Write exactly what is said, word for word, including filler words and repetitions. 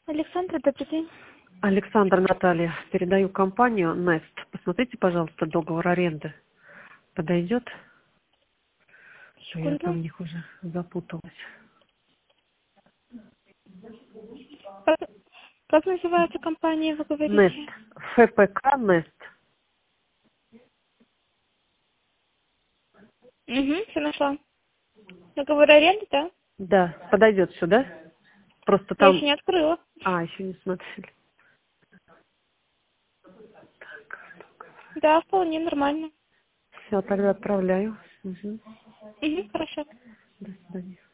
Александра, добрый день. Александр, Наталья, передаю компанию Nest. Посмотрите, пожалуйста, договор аренды. Подойдет? Я там Секунду. в них уже запуталась. Как, как называется компания, вы Nest. говорите? эф пэ ка Nest. Угу, все нашла. Договор аренды, да? Да, подойдет сюда. Просто Я там... еще не открыла. А, еще не смотрели. Да, вполне нормально. Все, тогда отправляю. Угу. Угу, хорошо. До свидания.